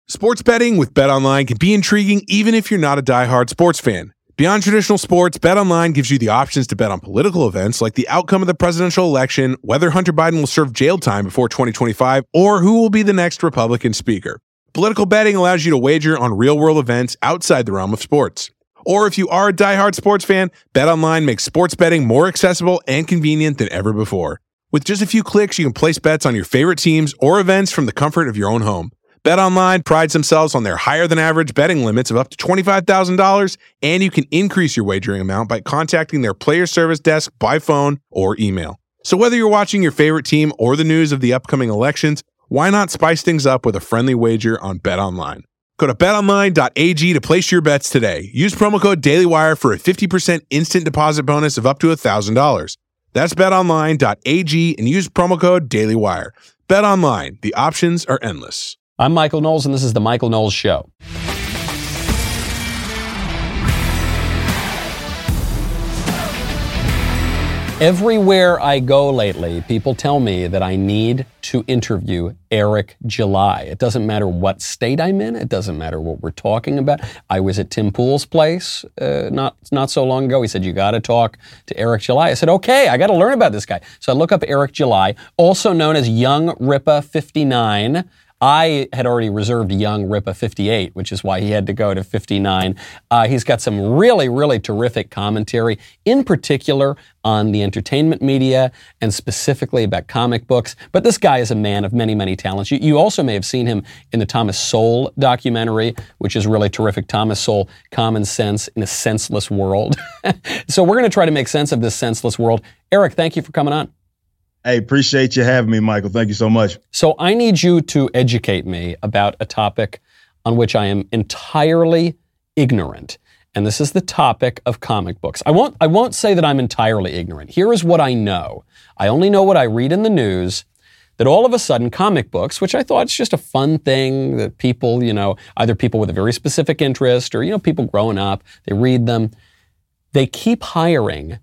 Sports betting with BetOnline can be intriguing even if you're not a diehard sports fan. Beyond traditional sports, BetOnline gives you the options to bet on political events like the outcome of the presidential election, whether Hunter Biden will serve jail time before 2025, or who will be the next Republican speaker. Political betting allows you to wager on real-world events outside the realm of sports. Or if you are a diehard sports fan, BetOnline makes sports betting more accessible and convenient than ever before. With just a few clicks, you can place bets on your favorite teams or events from the comfort of your own home. BetOnline prides themselves on their higher-than-average betting limits of up to $25,000, and you can increase your wagering amount by contacting their player service desk by phone or email. So whether you're watching your favorite team or the news of the upcoming elections, why not spice things up with a friendly wager on BetOnline? Go to betonline.ag to place your bets today. Use promo code DailyWire for a 50% instant deposit bonus of up to $1,000. That's betonline.ag and use promo code DailyWire. BetOnline, the options are endless. I'm Michael Knowles, and this is The Michael Knowles Show. Everywhere I go lately, people tell me that I need to interview Eric July. It doesn't matter what state I'm in. It doesn't matter what we're talking about. I was at Tim Pool's place not so long ago. He said, you got to talk to Eric July. I said, okay, I got to learn about this guy. So I look up Eric July, also known as Young Ripa 59. I had already reserved Young Ripa 58, which is why he had to go to 59. He's got some really, really terrific commentary, in particular on the entertainment media and specifically about comic books. But this guy is a man of many, many talents. You also may have seen him in the Thomas Sowell documentary, which is really terrific. Thomas Sowell, Common Sense in a Senseless World. So we're going to try to make sense of this senseless world. Eric, thank you for coming on. Hey, appreciate you having me, Michael. Thank you so much. So I need you to educate me about a topic on which I am entirely ignorant. And this is the topic of comic books. I won't say that I'm entirely ignorant. Here is what I know. I only know what I read in the news, that all of a sudden comic books, which I thought is just a fun thing that people, either people with a very specific interest or, people growing up, they read them. They keep hiring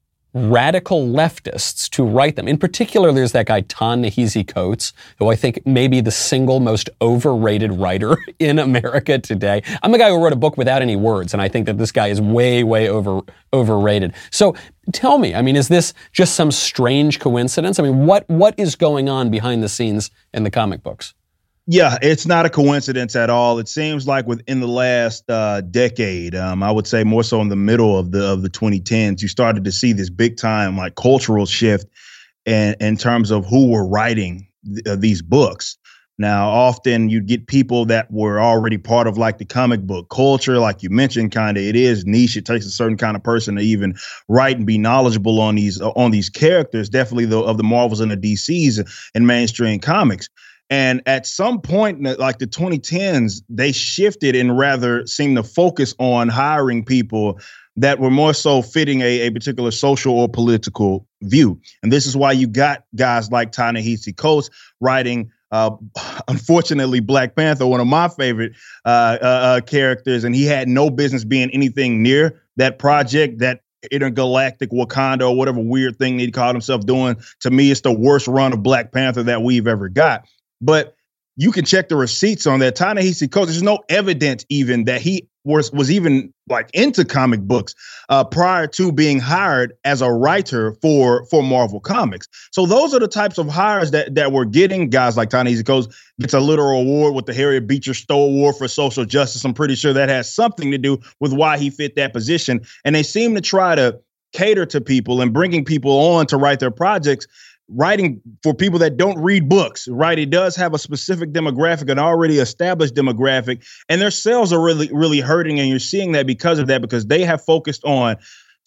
radical leftists to write them. In particular, there's that guy, Ta-Nehisi Coates, who I think may be the single most overrated writer in America today. I'm the guy who wrote a book without any words, and I think that this guy is way, way overrated. So tell me, is this just some strange coincidence? What is going on behind the scenes in the comic books? Yeah, it's not a coincidence at all. It seems like within the last decade, I would say more so in the middle of the 2010s, you started to see this big time cultural shift in terms of who were writing these books. Now, often you'd get people that were already part of the comic book culture, like you mentioned, it is niche. It takes a certain kind of person to even write and be knowledgeable on these characters, definitely of the Marvels and the DCs and mainstream comics. And at some point, like the 2010s, they shifted and rather seemed to focus on hiring people that were more so fitting a particular social or political view. And this is why you got guys like Ta-Nehisi Coates writing, unfortunately, Black Panther, one of my favorite characters. And he had no business being anything near that project, that intergalactic Wakanda or whatever weird thing they called himself doing. To me, it's the worst run of Black Panther that we've ever got. But you can check the receipts on that. Ta-Nehisi Coates, there's no evidence even that he was even into comic books prior to being hired as a writer for Marvel Comics. So those are the types of hires that we're getting. Guys like Ta-Nehisi Coates gets a literal award with the Harriet Beecher Stowe Award for social justice. I'm pretty sure that has something to do with why he fit that position. And they seem to try to cater to people and bringing people on to write their projects, writing for people that don't read books, right? It does have a specific demographic, an already established demographic, and their sales are really, really hurting. And you're seeing that because of that, because they have focused on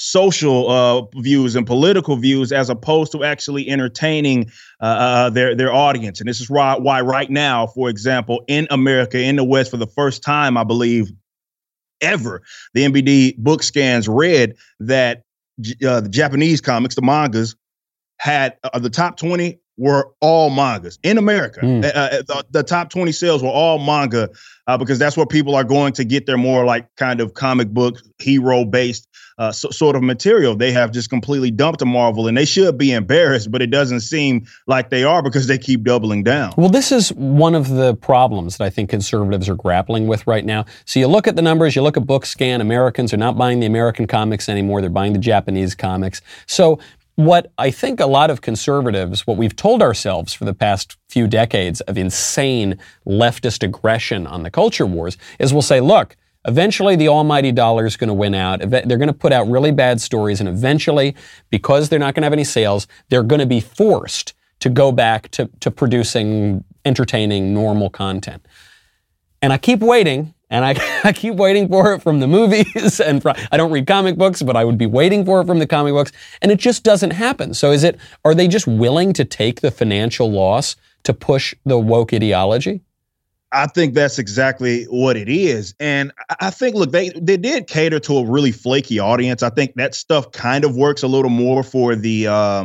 social views and political views as opposed to actually entertaining their audience. And this is why right now, for example, in America, in the West, for the first time, I believe, ever, the NBD book scans read that the Japanese comics, the mangas, had the top 20 were all mangas in America. The top 20 sales were all manga because that's where people are going to get their more like kind of comic book hero based sort of material. They have just completely dumped Marvel, and they should be embarrassed, but it doesn't seem like they are because they keep doubling down. Well, this is one of the problems that I think conservatives are grappling with right now. So you look at the numbers, you look at BookScan, Americans are not buying the American comics anymore, they're buying the Japanese comics. So what I think a lot of conservatives, what we've told ourselves for the past few decades of insane leftist aggression on the culture wars, is we'll say, look, eventually the almighty dollar is going to win out. They're going to put out really bad stories, and eventually, because they're not going to have any sales, they're going to be forced to go back to producing entertaining, normal content. And I keep waiting. And I keep waiting for it from the movies, and I don't read comic books, but I would be waiting for it from the comic books, and it just doesn't happen. So are they just willing to take the financial loss to push the woke ideology? I think that's exactly what it is. And I think, look, they did cater to a really flaky audience. I think that stuff kind of works a little more for the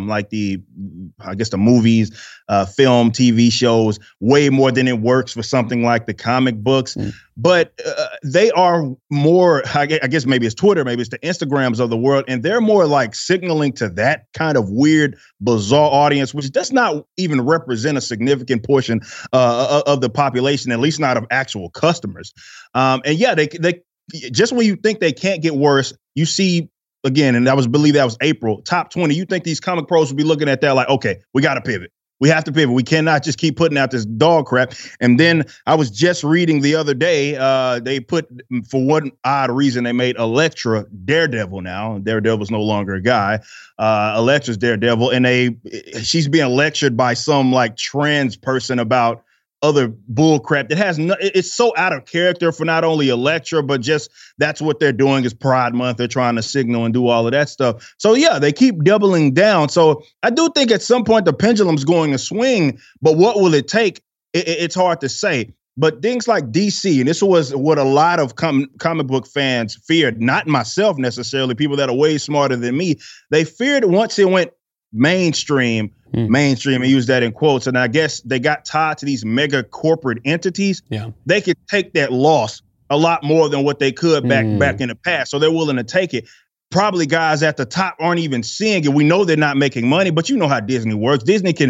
movies, film, TV shows, way more than it works for something like the comic books. But they are more, I guess maybe it's Twitter, maybe it's the Instagrams of the world, and they're more like signaling to that kind of weird, bizarre audience, which does not even represent a significant portion of the population, at least not of actual customers. And yeah, they just when you think they can't get worse, you see again, and I believe that was April, top 20. You think these comic pros would be looking at that like, okay, we got to pivot. We have to pivot. We cannot just keep putting out this dog crap. And then I was just reading the other day, they put, for one odd reason, they made Elektra Daredevil now. Daredevil's no longer a guy. Elektra's Daredevil. And she's being lectured by some like trans person about other bull crap that has it's so out of character for not only Elektra, but just that's what they're doing is Pride Month. They're trying to signal and do all of that stuff. So yeah, they keep doubling down. So I do think at some point the pendulum's going to swing, but what will it take? It's hard to say. But things like DC, and this was what a lot of comic book fans feared, not myself necessarily, people that are way smarter than me, they feared once it went mainstream, and use that in quotes. And I guess they got tied to these mega corporate entities. Yeah. They could take that loss a lot more than what they could back in the past. So they're willing to take it. Probably guys at the top aren't even seeing it. We know they're not making money, but you know how Disney works. Disney can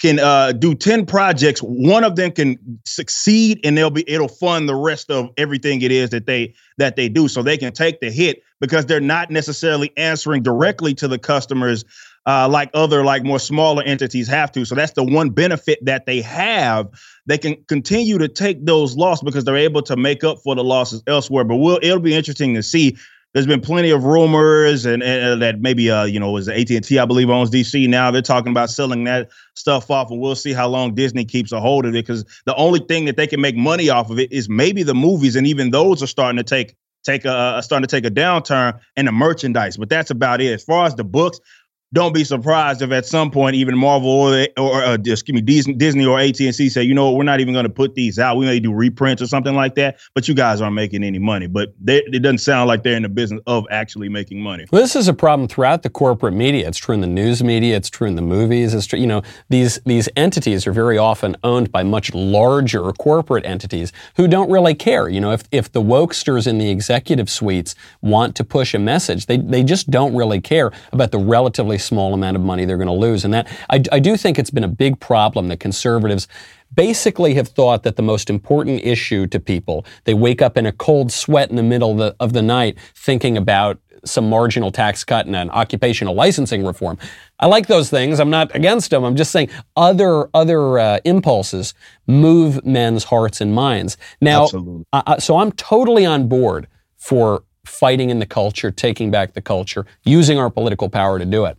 do 10 projects. One of them can succeed, and it'll fund the rest of everything it is that they do. So they can take the hit because they're not necessarily answering directly to the customers like other more smaller entities have to. So that's the one benefit that they have. They can continue to take those losses because they're able to make up for the losses elsewhere. But it'll be interesting to see. There's been plenty of rumors and that maybe, was AT&T, I believe, owns DC now. They're talking about selling that stuff off, and we'll see how long Disney keeps a hold of it, because the only thing that they can make money off of it is maybe the movies, and even those are starting to take a downturn, and the merchandise. But that's about it. As far as the books, don't be surprised if at some point even Marvel or Disney or AT&T say, you know what, we're not even going to put these out. We may do reprints or something like that, but you guys aren't making any money. But it doesn't sound like they're in the business of actually making money. Well, this is a problem throughout the corporate media. It's true in the news media. It's true in the movies. It's true, these entities are very often owned by much larger corporate entities who don't really care. If the wokesters in the executive suites want to push a message, they just don't really care about the relatively small amount of money they're going to lose. And that I do think it's been a big problem that conservatives basically have thought that the most important issue to people, they wake up in a cold sweat in the middle of the night thinking about some marginal tax cut and an occupational licensing reform. I like those things. I'm not against them. I'm just saying other impulses move men's hearts and minds. Now, so I'm totally on board for fighting in the culture, taking back the culture, using our political power to do it.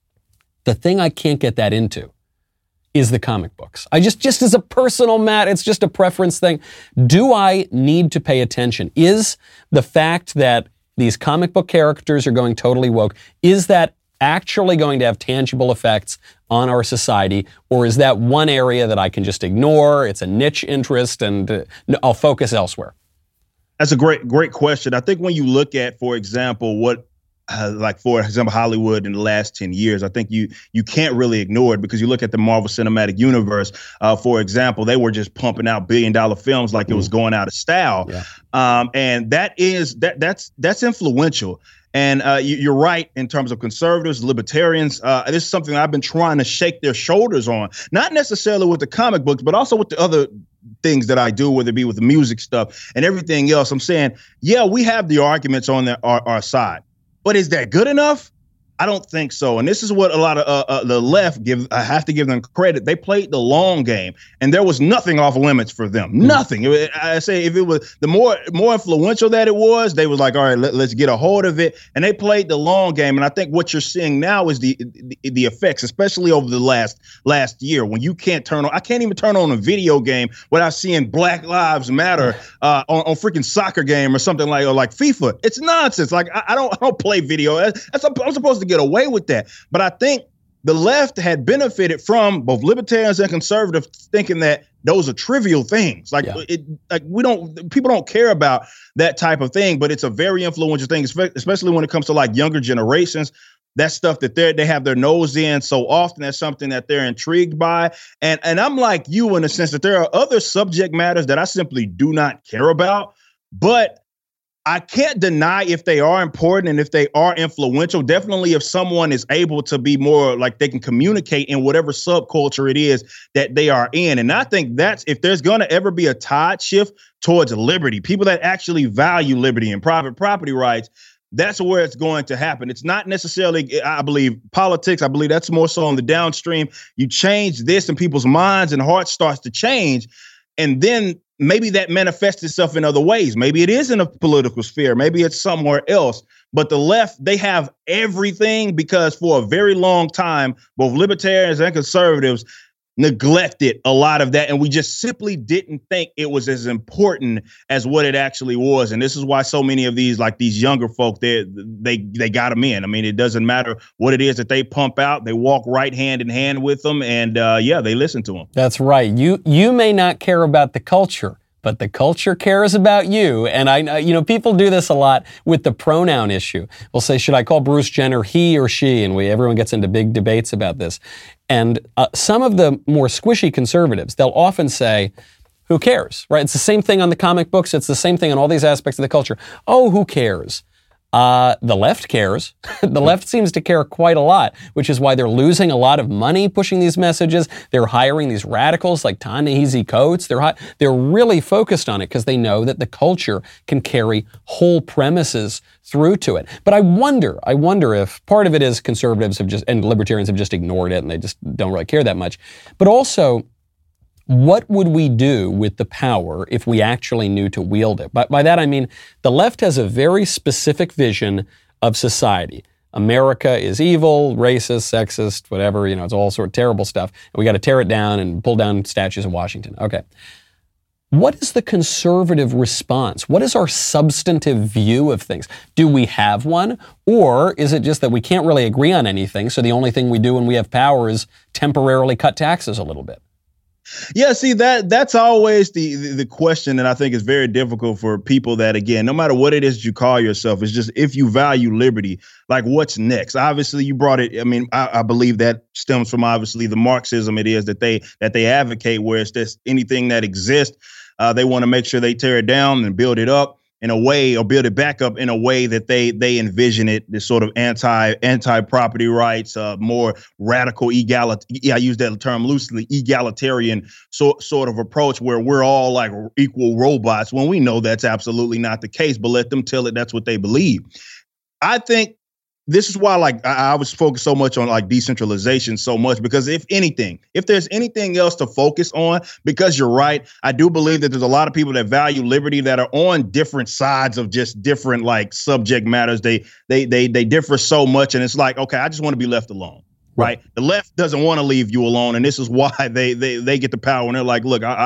The thing I can't get that into is the comic books. I just as a personal matter, it's just a preference thing. Do I need to pay attention? Is the fact that these comic book characters are going totally woke, is that actually going to have tangible effects on our society? Or is that one area that I can just ignore? It's a niche interest and I'll focus elsewhere. That's a great question. I think when you look at, for example, what like for example, Hollywood in the last 10 years. I think you can't really ignore it because you look at the Marvel Cinematic Universe, for example, they were just pumping out billion-dollar films like it was going out of style. Yeah. And that's influential. And you're right in terms of conservatives, libertarians. This is something I've been trying to shake their shoulders on, not necessarily with the comic books, but also with the other things that I do, whether it be with the music stuff and everything else. I'm saying, yeah, we have the arguments on our side. But is that good enough? I don't think so. And this is what a lot of the left I have to give them credit. They played the long game, and there was nothing off limits for them. Nothing. I say if it was the more influential that it was, they was like, all right, let's get a hold of it. And they played the long game. And I think what you're seeing now is the effects, especially over the last year, when you can't I can't even turn on a video game without seeing Black Lives Matter on freaking soccer game or something like FIFA. It's nonsense. Like I don't play video. I'm supposed to get away with that. But I think the left had benefited from both libertarians and conservatives thinking that those are trivial things. People don't care about that type of thing, but it's a very influential thing, especially when it comes to like younger generations. That's stuff that they have their nose in so often. That's something that they're intrigued by. And I'm like you in the sense that there are other subject matters that I simply do not care about, but I can't deny if they are important and if they are influential. Definitely if someone is able to be more like they can communicate in whatever subculture it is that they are in. And I think that's if there's going to ever be a tide shift towards liberty, people that actually value liberty and private property rights, that's where it's going to happen. It's not necessarily, I believe, politics. I believe that's more so on the downstream. You change this and people's minds and hearts starts to change. And then maybe that manifests itself in other ways. Maybe it is in a political sphere. Maybe it's somewhere else. But the left, they have everything because for a very long time, both libertarians and conservatives neglected a lot of that. And we just simply didn't think it was as important as what it actually was. And this is why so many of these younger folk, they got them in. I mean, it doesn't matter what it is that they pump out. They walk right hand in hand with them. And they listen to them. That's right. You may not care about the culture, but the culture cares about you. And people do this a lot with the pronoun issue. We'll say, should I call Bruce Jenner he or she? And everyone gets into big debates about this. And some of the more squishy conservatives, they'll often say, who cares, right? It's the same thing on the comic books. It's the same thing on all these aspects of the culture. Oh, who cares? The left cares. The left seems to care quite a lot, which is why they're losing a lot of money pushing these messages. They're hiring these radicals like Ta-Nehisi Coates. They're really focused on it because they know that the culture can carry whole premises through to it. But I wonder if part of it is conservatives and libertarians have just ignored it and they just don't really care that much. But also, what would we do with the power if we actually knew to wield it? By that I mean, the left has a very specific vision of society. America is evil, racist, sexist, whatever, it's all sort of terrible stuff. And we got to tear it down and pull down statues of Washington. Okay. What is the conservative response? What is our substantive view of things? Do we have one? Or is it just that we can't really agree on anything, so the only thing we do when we have power is temporarily cut taxes a little bit? Yeah, see, that's always the question that I think is very difficult for people that, again, no matter what it is you call yourself, it's just if you value liberty, like what's next? Obviously, you brought it. I mean, I believe that stems from obviously the Marxism it is that they advocate, where it's just anything that exists, they want to make sure they tear it down and build it up in a way, or build it back up in a way that they envision it, this sort of anti-property rights, more radical I use that term loosely, egalitarian sort of approach where we're all like equal robots, when we know that's absolutely not the case, but let them tell it that's what they believe. I think this is why, I was focused so much on decentralization so much, because if there's anything else to focus on, because you're right, I do believe that there's a lot of people that value liberty that are on different sides of just different subject matters. They differ so much, and it's like, okay, I just want to be left alone. Right. The left doesn't want to leave you alone. And this is why they get the power. And they're like, look,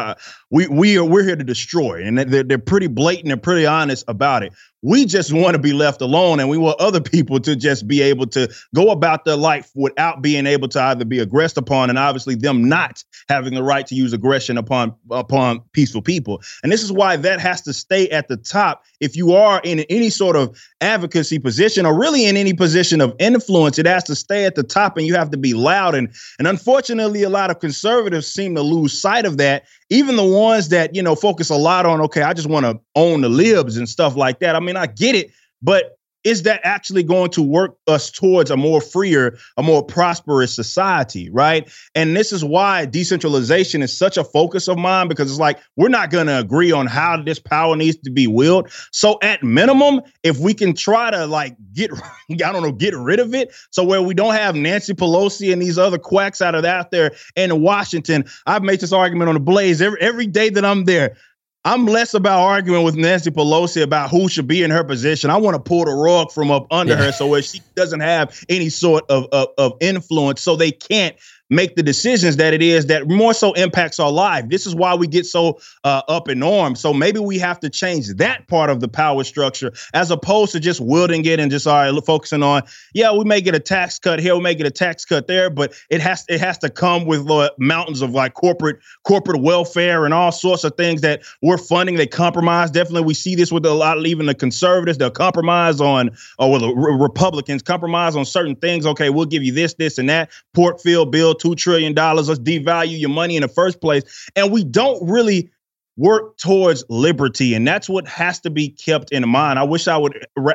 we're here to destroy, and they're pretty blatant and pretty honest about it. We just want to be left alone, and we want other people to just be able to go about their life without being able to either be aggressed upon, and obviously them not having the right to use aggression upon peaceful people. And this is why that has to stay at the top. If you are in any sort of advocacy position, or really in any position of influence, it has to stay at the top, and you have to be loud. And unfortunately, a lot of conservatives seem to lose sight of that. Even the ones that, focus a lot on, okay, I just want to own the libs and stuff like that. I mean, I get it, but is that actually going to work us towards a more freer, a more prosperous society, right? And this is why decentralization is such a focus of mine, because it's like, we're not going to agree on how this power needs to be wielded. So at minimum, if we can try to get rid of it, so where we don't have Nancy Pelosi and these other quacks out there in Washington. I've made this argument on the Blaze every day that I'm there. I'm less about arguing with Nancy Pelosi about who should be in her position. I want to pull the rug from up under her so where she doesn't have any sort of influence, so they can't make the decisions that it is that more so impacts our life. This is why we get so up in arms. So maybe we have to change that part of the power structure, as opposed to just wielding it and just focusing on, we may get a tax cut here, we may get a tax cut there, but it has to come with mountains of corporate welfare and all sorts of things that we're funding. They compromise. Definitely, we see this with a lot of even the conservatives. They'll compromise on, or the Republicans compromise on certain things. Okay, we'll give you this, and that. Portfield bill, $2 trillion. Let's devalue your money in the first place. And we don't really work towards liberty. And that's what has to be kept in mind. I wish I would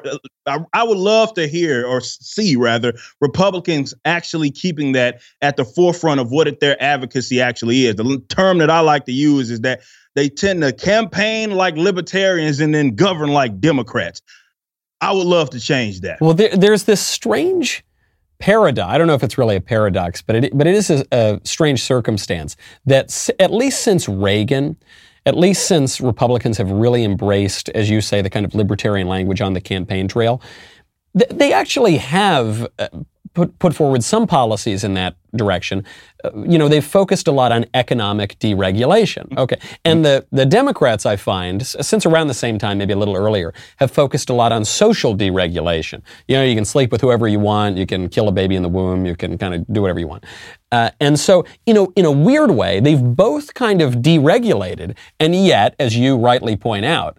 love to hear, or see rather, Republicans actually keeping that at the forefront of what their advocacy actually is. The term that I like to use is that they tend to campaign like libertarians and then govern like Democrats. I would love to change that. Well, there's this strange paradox. I don't know if it's really a paradox, but it is a strange circumstance that at least since Reagan, at least since Republicans have really embraced, as you say, the kind of libertarian language on the campaign trail, they actually have put forward some policies in that direction. They've focused a lot on economic deregulation. Okay. And the Democrats, I find, since around the same time, maybe a little earlier, have focused a lot on social deregulation. You can sleep with whoever you want. You can kill a baby in the womb. You can kind of do whatever you want. And so, in a weird way, they've both kind of deregulated. And yet, as you rightly point out,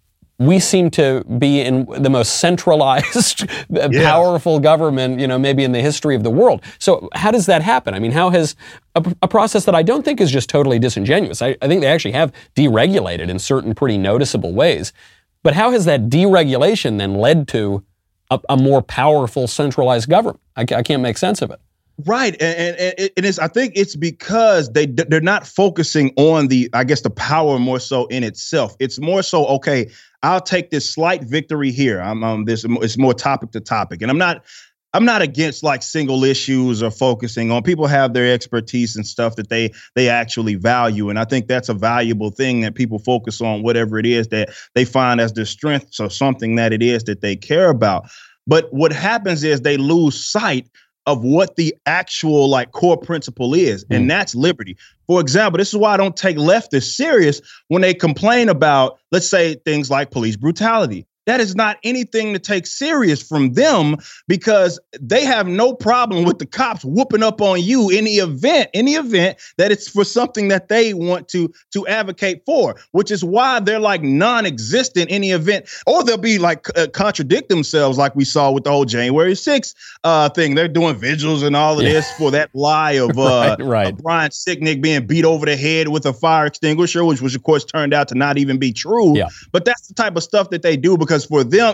we seem to be in the most centralized, powerful government, maybe in the history of the world. So how does that happen? I mean, how has a process that I don't think is just totally disingenuous, I think they actually have deregulated in certain pretty noticeable ways, but how has that deregulation then led to a more powerful centralized government? I can't make sense of it. Right. And I think it's because they're not focusing on the power more so in itself. It's more so, okay, I'll take this slight victory here. It's more topic to topic. And I'm not against single issues or focusing on. People have their expertise and stuff that they actually value. And I think that's a valuable thing, that people focus on whatever it is that they find as their strength, so something that it is that they care about. But what happens is they lose sight of what the actual core principle is, and that's liberty. For example, this is why I don't take leftists serious when they complain about, let's say, things like police brutality. That is not anything to take serious from them, because they have no problem with the cops whooping up on you in the event that it's for something that they want to advocate for, which is why they're non-existent in the event, or they'll be contradict themselves, like we saw with the whole January 6th thing. They're doing vigils and all of this for that lie of right. Brian Sicknick being beat over the head with a fire extinguisher, which of course turned out to not even be true. Yeah. But that's the type of stuff that they do, because for them,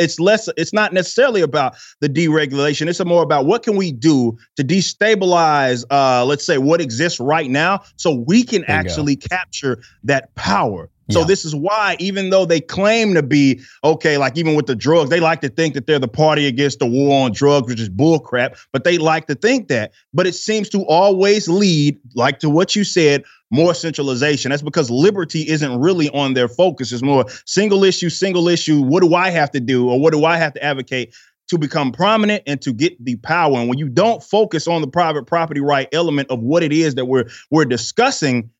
it's not necessarily about the deregulation. It's more about what can we do to destabilize, let's say, what exists right now, so we can actually capture that power. So this is why, even though they claim to be, okay, even with the drugs, they like to think that they're the party against the war on drugs, which is bullcrap, but they like to think that. But it seems to always lead, to what you said, more centralization. That's because liberty isn't really on their focus. It's more single issue. What do I have to do, or what do I have to advocate to become prominent and to get the power? And when you don't focus on the private property right element of what it is that we're discussing,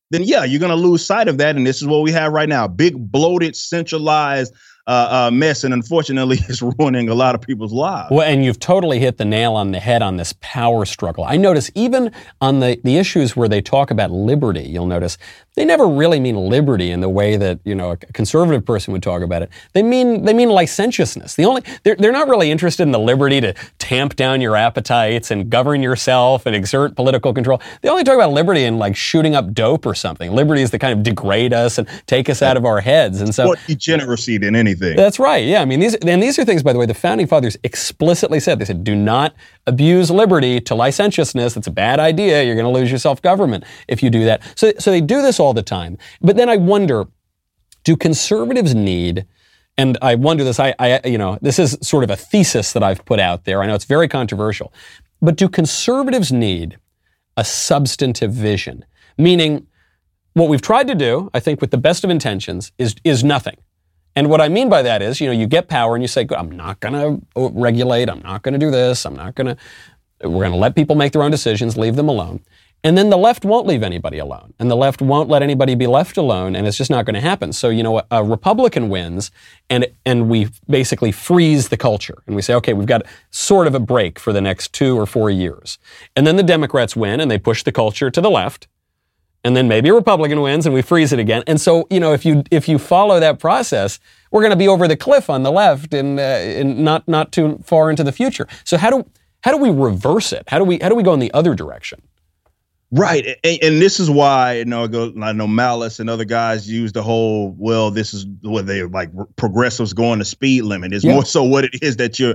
then yeah, you're going to lose sight of that. And this is what we have right now. Big, bloated, centralized mess. And unfortunately, it's ruining a lot of people's lives. Well, and you've totally hit the nail on the head on this power struggle. I notice even on the issues where they talk about liberty, you'll notice they never really mean liberty in the way that, a conservative person would talk about it. They mean licentiousness. They're not really interested in the liberty to tamp down your appetites and govern yourself and exert political control. They only talk about liberty in like shooting up dope or something. Liberty is to kind of degrade us and take us out of our heads. And so more degeneracy than anything. That's right. Yeah. I mean, these are things, by the way, the founding fathers explicitly said. They said, do not abuse liberty to licentiousness. It's a bad idea. You're going to lose your self-government if you do that. So they do this all the time. But then I wonder, do conservatives need, and I wonder this, this is sort of a thesis that I've put out there. I know it's very controversial, but do conservatives need a substantive vision? Meaning, what we've tried to do, I think with the best of intentions, is nothing. And what I mean by that is, you get power and you say, I'm not going to regulate, I'm not going to do this, we're going to let people make their own decisions, leave them alone. And then the left won't leave anybody alone. And the left won't let anybody be left alone, and it's just not going to happen. So, a Republican wins, and we basically freeze the culture. And we say, okay, we've got sort of a break for the next 2 or 4 years. And then the Democrats win, and they push the culture to the left. And then maybe a Republican wins and we freeze it again. And so, if you follow that process, we're going to be over the cliff on the left and not too far into the future. So how do we reverse it? How do we go in the other direction? Right. And this is why, I know Malice and other guys use the whole, this is what they like progressives going to speed limit. It's more so what it is that you're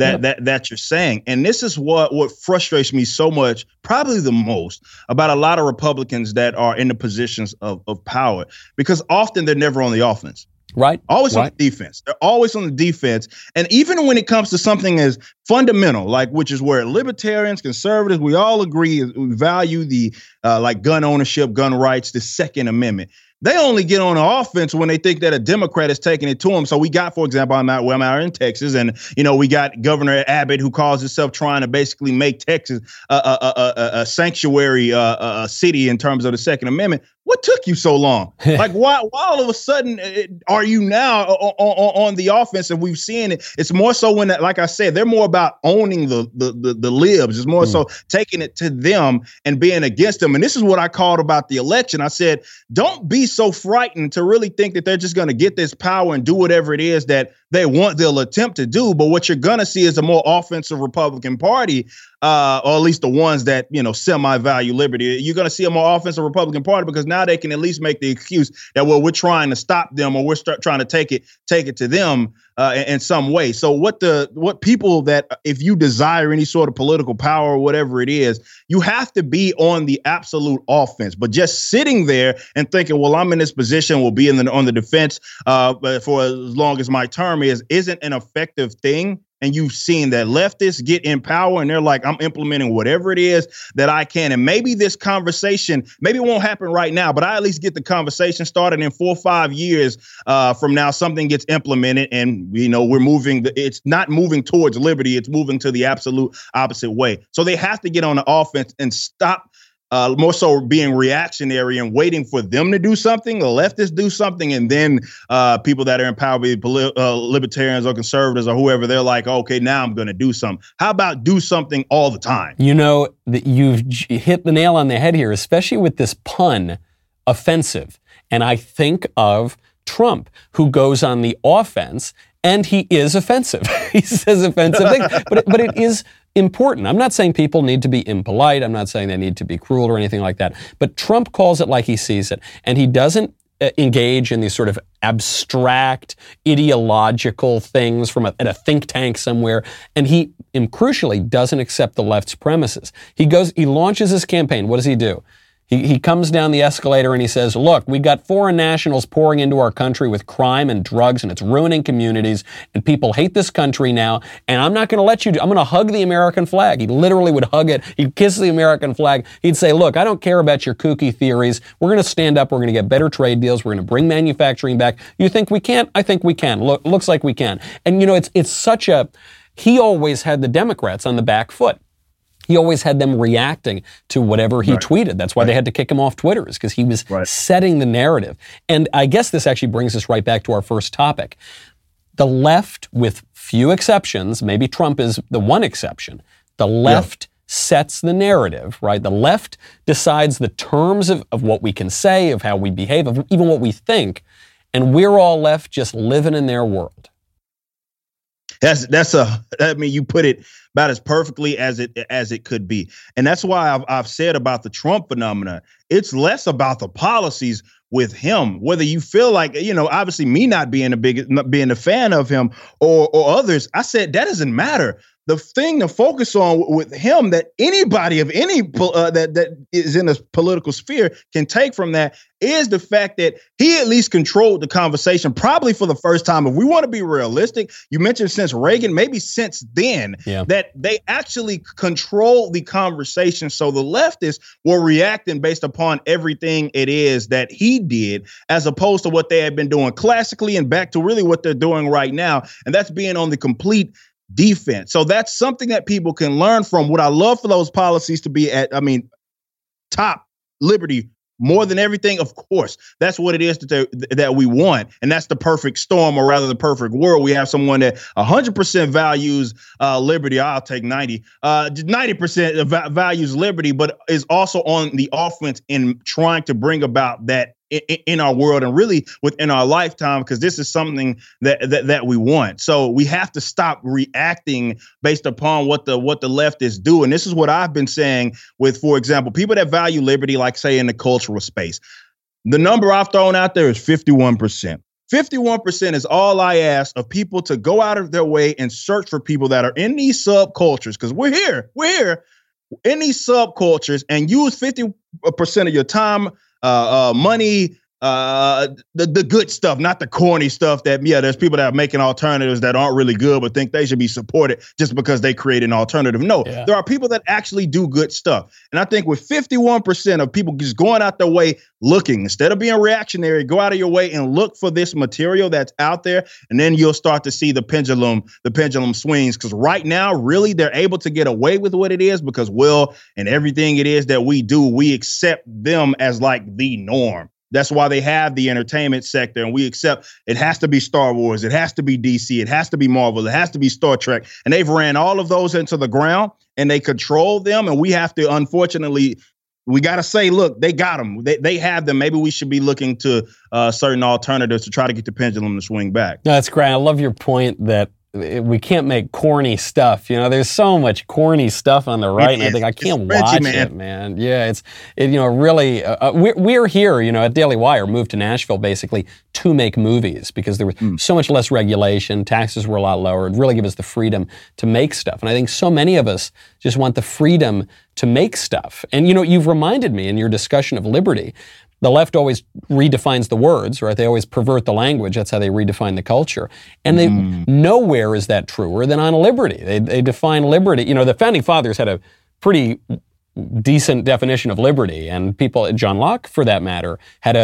saying. And this is what frustrates me so much, probably the most, about a lot of Republicans that are in the positions of power, because often they're never on the offense. Right. Always on the defense. They're always on the defense. And even when it comes to something as fundamental, which is where libertarians, conservatives, we all agree, we value the gun ownership, gun rights, the Second Amendment. They only get on the offense when they think that a Democrat is taking it to them. So we got, for example, I'm out in Texas, and we got Governor Abbott, who calls himself trying to basically make Texas a sanctuary city in terms of the Second Amendment. What took you so long? Why all of a sudden are you now on the offense? And we've seen it. It's more so when, like I said, they're more about owning the libs. It's more so taking it to them and being against them. And this is what I called about the election. I said, don't be so frightened to really think that they're just going to get this power and do whatever it is that they'll attempt to do. But what you're going to see is a more offensive Republican Party, or at least the ones that, semi-value liberty. You're going to see a more offensive Republican Party because now they can at least make the excuse that, we're trying to stop them, or we're trying to take it to them in some way. So what people that, if you desire any sort of political power or whatever it is, you have to be on the absolute offense. But just sitting there and thinking, well, I'm in this position, we'll be on the defense for as long as my term isn't an effective thing. And you've seen that leftists get in power and they're like, I'm implementing whatever it is that I can. And maybe this conversation, maybe it won't happen right now, but I at least get the conversation started in 4 or 5 years from now. Something gets implemented and, we're moving. It's not moving towards liberty. It's moving to the absolute opposite way. So they have to get on the offense and stop more so being reactionary and waiting for them to do something, the leftists do something, and then people that are in power, be libertarians or conservatives or whoever, they're like, okay, now I'm going to do something. How about do something all the time? You've hit the nail on the head here, especially with this pun, offensive. And I think of Trump, who goes on the offense, and he is offensive. He says offensive things, but it is important. I'm not saying people need to be impolite. I'm not saying they need to be cruel or anything like that. But Trump calls it like he sees it. And he doesn't engage in these sort of abstract, ideological things at a think tank somewhere. And he, crucially, doesn't accept the left's premises. He launches his campaign. What does he do? He comes down the escalator and he says, look, we got foreign nationals pouring into our country with crime and drugs, and it's ruining communities, and people hate this country now, and I'm not going to let you I'm going to hug the American flag. He literally would hug it. He'd kiss the American flag. He'd say, look, I don't care about your kooky theories. We're going to stand up. We're going to get better trade deals. We're going to bring manufacturing back. You think we can't? I think we can. Looks like we can. And, it's such he always had the Democrats on the back foot. he always had them reacting to whatever he tweeted. That's why they had to kick him off Twitter, is because he was setting the narrative. And I guess this actually brings us right back to our first topic. The left, with few exceptions, maybe Trump is the one exception, the left sets the narrative, right? The left decides the terms of what we can say, of how we behave, of even what we think, and we're all left just living in their world. I mean, you put it about as perfectly as it could be. And that's why I've said about the Trump phenomenon, it's less about the policies with him, whether you feel like, obviously me not being a fan of him or others. I said that doesn't matter. The thing to focus on with him that anybody of any that is in a political sphere can take from that is the fact that he at least controlled the conversation, probably for the first time. If we want to be realistic, you mentioned since Reagan, maybe since then, that they actually controlled the conversation. So the leftists were reacting based upon everything it is that he did, as opposed to what they had been doing classically and back to really what they're doing right now. And that's being on the complete defense. So that's something that people can learn from. What I love for those policies to be top liberty more than everything, of course. That's what it is that we want. And that's the perfect storm, or rather the perfect world. We have someone that 100% values liberty. I'll take 90% values liberty, but is also on the offense in trying to bring about that in our world and really within our lifetime, because this is something that we want. So we have to stop reacting based upon what the leftists do. And this is what I've been saying with, for example, people that value liberty, like say in the cultural space. The number I've thrown out there is 51%. 51% is all I ask of people to go out of their way and search for people that are in these subcultures, because we're here in these subcultures, and use 50% of your time, money, the good stuff, not the corny stuff that, there's people that are making alternatives that aren't really good, but think they should be supported just because they create an alternative. No, there are people that actually do good stuff. And I think with 51% of people just going out their way looking, instead of being reactionary, go out of your way and look for this material that's out there. And then you'll start to see the pendulum swings. Because right now, really, they're able to get away with what it is because and everything it is that we do, we accept them as like the norm. That's why they have the entertainment sector, and we accept it has to be Star Wars, it has to be DC, it has to be Marvel, it has to be Star Trek. And they've ran all of those into the ground, and they control them. And we have to, unfortunately, we got to say, look, they got them. They have them. Maybe we should be looking to certain alternatives to try to get the pendulum to swing back. No, that's great. I love your point that we can't make corny stuff. There's so much corny stuff on the right, and I think I can't watch it, man. Yeah, really. We're here, at Daily Wire, moved to Nashville basically to make movies because there was so much less regulation, taxes were a lot lower. It really gave us the freedom to make stuff, and I think so many of us just want the freedom to make stuff. And you've reminded me in your discussion of liberty. The left always redefines the words, right? They always pervert the language. That's how they redefine the culture. And nowhere is that truer than on liberty. They define liberty. The Founding Fathers had a pretty decent definition of liberty, and people, John Locke, for that matter, had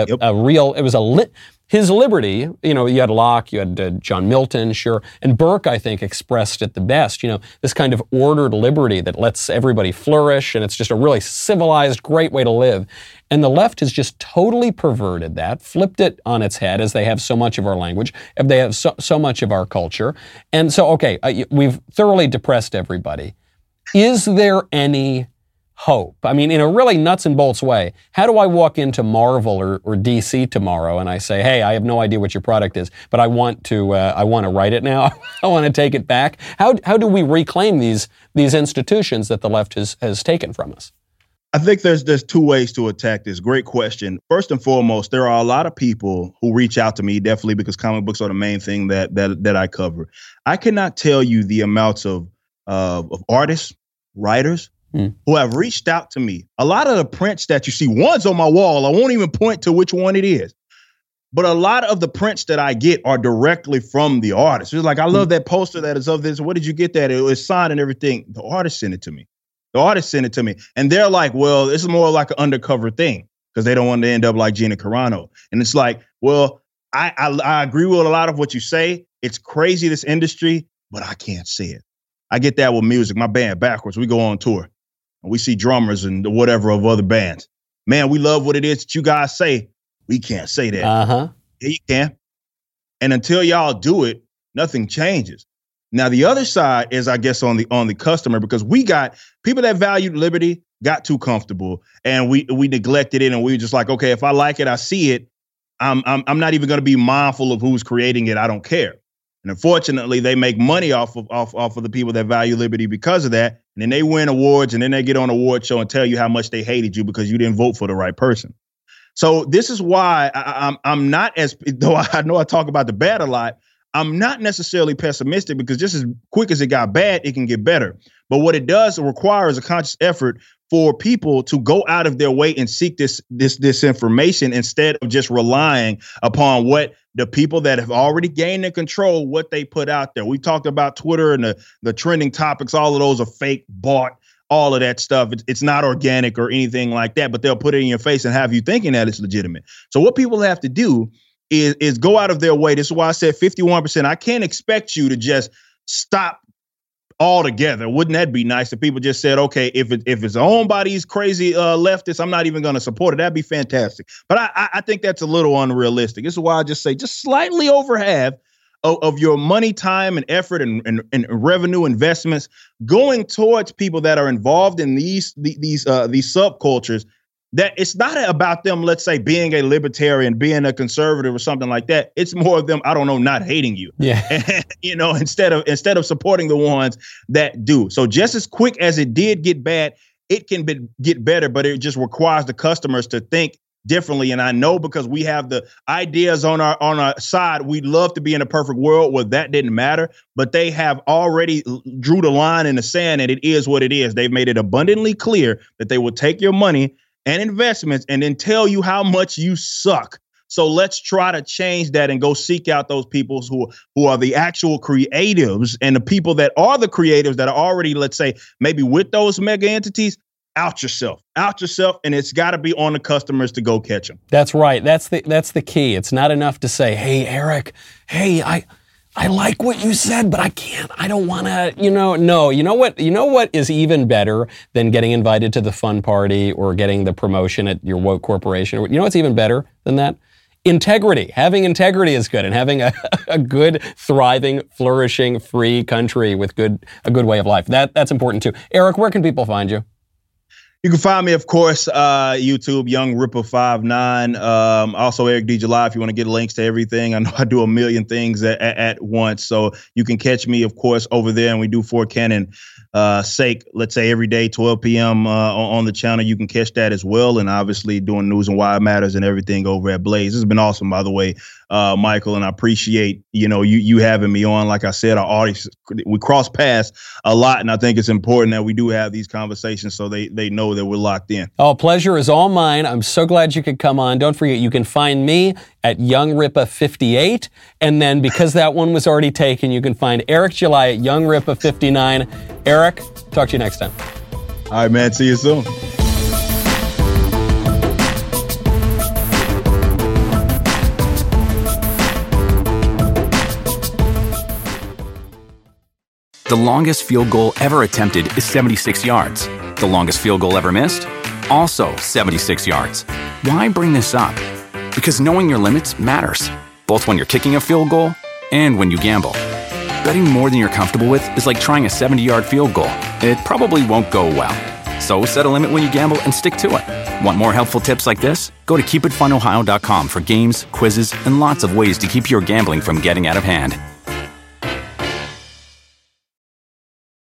his liberty, you had Locke, you had John Milton, sure, and Burke, I think, expressed it the best, this kind of ordered liberty that lets everybody flourish, and it's just a really civilized, great way to live. And the left has just totally perverted that, flipped it on its head, as they have so much of our language, if they have so much of our culture. And so, we've thoroughly depressed everybody. Is there any hope? I mean, in a really nuts and bolts way, how do I walk into Marvel or DC tomorrow and I say, hey, I have no idea what your product is, but I want to write it now. I want to take it back. How do we reclaim these institutions that the left has taken from us? I think there's two ways to attack this. Great question. First and foremost, there are a lot of people who reach out to me, definitely because comic books are the main thing that I cover. I cannot tell you the amounts of artists, writers, who have reached out to me. A lot of the prints that you see, one's on my wall. I won't even point to which one it is. But a lot of the prints that I get are directly from the artist. It's like, I love that poster that is of this. Where did you get that? It was signed and everything. The artist sent it to me. And they're like, well, this is more like an undercover thing because they don't want to end up like Gina Carano. And it's like, well, I agree with a lot of what you say. It's crazy, this industry, but I can't see it. I get that with music. My band, Backwards, we go on tour. We see drummers and whatever of other bands. Man, we love what it is that you guys say. We can't say that. Uh-huh. Yeah, you can. And until y'all do it, nothing changes. Now, the other side is, I guess, on the customer, because we got people that valued liberty got too comfortable, and we neglected it, and we were just like, okay, if I like it, I see it. I'm not even going to be mindful of who's creating it. I don't care. And unfortunately, they make money off of the people that value liberty because of that. And then they win awards, and then they get on an award show and tell you how much they hated you because you didn't vote for the right person. So this is why I'm not, as though I know I talk about the bad a lot, I'm not necessarily pessimistic, because just as quick as it got bad, it can get better. But what it does, it requires a conscious effort for people to go out of their way and seek this information, instead of just relying upon what the people that have already gained the control, what they put out there. We talked about Twitter and the trending topics. All of those are fake, bought, all of that stuff. It's not organic or anything like that, but they'll put it in your face and have you thinking that it's legitimate. So what people have to do is go out of their way. This is why I said 51%. I can't expect you to just stop altogether. Wouldn't that be nice if people just said, okay, if it's owned by these crazy leftists, I'm not even going to support it. That'd be fantastic. But I think that's a little unrealistic. This is why I just say just slightly over half of your money, time, and effort and revenue investments going towards people that are involved in these subcultures. That it's not about them, let's say, being a libertarian, being a conservative or something like that. It's more of them, I don't know, not hating you. Yeah. And, instead of supporting the ones that do. So just as quick as it did get bad, it can get better, but it just requires the customers to think differently. And I know, because we have the ideas on our side, we'd love to be in a perfect world where that didn't matter, but they have already drew the line in the sand, and it is what it is. They've made it abundantly clear that they will take your money and investments and then tell you how much you suck. So let's try to change that and go seek out those people who are the actual creatives, and the people that are the creatives that are already, let's say, maybe with those mega entities. Out yourself, and it's got to be on the customers to go catch them. That's right. That's the key. It's not enough to say, hey, Eric, hey, I like what you said, but I don't want to, no. You know what is even better than getting invited to the fun party or getting the promotion at your woke corporation? You know what's even better than that? Integrity. Having integrity is good, and having a good, thriving, flourishing, free country with a good way of life. That's important too. Eric, where can people find you? You can find me, of course, YouTube, Young Ripper 59. Also, Eric D. July, if you want to get links to everything. I know I do a million things at once. So you can catch me, of course, over there. And we do For Canon sake, let's say every day, 12 p.m. On the channel. You can catch that as well. And obviously doing news and why it matters and everything over at Blaze. This has been awesome, by the way, Michael. And I appreciate, you having me on. Like I said, our audience, we cross paths a lot. And I think it's important that we do have these conversations so they know that we're locked in. Oh, pleasure is all mine. I'm so glad you could come on. Don't forget, you can find me at Young Rippa 58. And then because that one was already taken, you can find Eric July at Young Rippa 59. Eric, talk to you next time. All right, man. See you soon. The longest field goal ever attempted is 76 yards. The longest field goal ever missed? Also 76 yards. Why bring this up? Because knowing your limits matters, both when you're kicking a field goal and when you gamble. Betting more than you're comfortable with is like trying a 70-yard field goal. It probably won't go well. So set a limit when you gamble and stick to it. Want more helpful tips like this? Go to keepitfunohio.com for games, quizzes, and lots of ways to keep your gambling from getting out of hand.